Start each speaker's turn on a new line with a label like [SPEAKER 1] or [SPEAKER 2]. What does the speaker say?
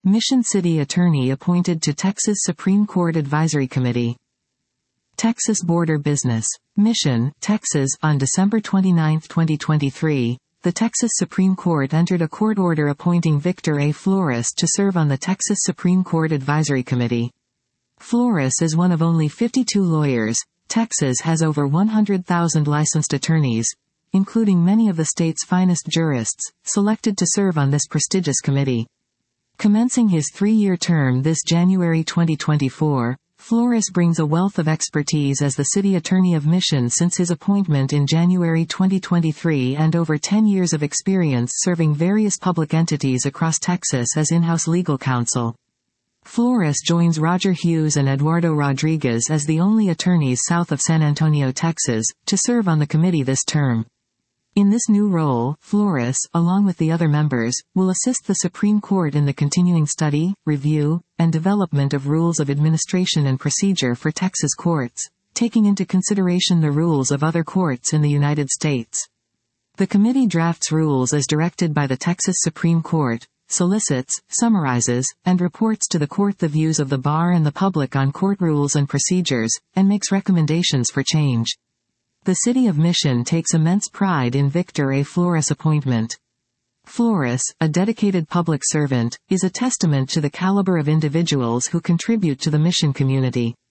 [SPEAKER 1] Mission City Attorney appointed to Texas Supreme Court Advisory Committee. Texas Border Business. Mission, Texas. On December 29, 2023, the Texas Supreme Court entered a court order appointing Victor A. Flores to serve on the Texas Supreme Court Advisory Committee. Flores is one of only 52 lawyers. Texas has over 100,000 licensed attorneys, including many of the state's finest jurists, selected to serve on this prestigious committee. Commencing his 3-year term this January 2024, Flores brings a wealth of expertise as the city attorney of Mission since his appointment in January 2023 and over 10 years of experience serving various public entities across Texas as in-house legal counsel. Flores joins Roger Hughes and Eduardo Rodriguez as the only attorneys south of San Antonio, Texas, to serve on the committee this term. In this new role, Flores, along with the other members, will assist the Supreme Court in the continuing study, review, and development of rules of administration and procedure for Texas courts, taking into consideration the rules of other courts in the United States. The committee drafts rules as directed by the Texas Supreme Court, solicits, summarizes, and reports to the court the views of the bar and the public on court rules and procedures, and makes recommendations for change. The City of Mission takes immense pride in Victor A. Flores' appointment. Flores, a dedicated public servant, is a testament to the caliber of individuals who contribute to the Mission community.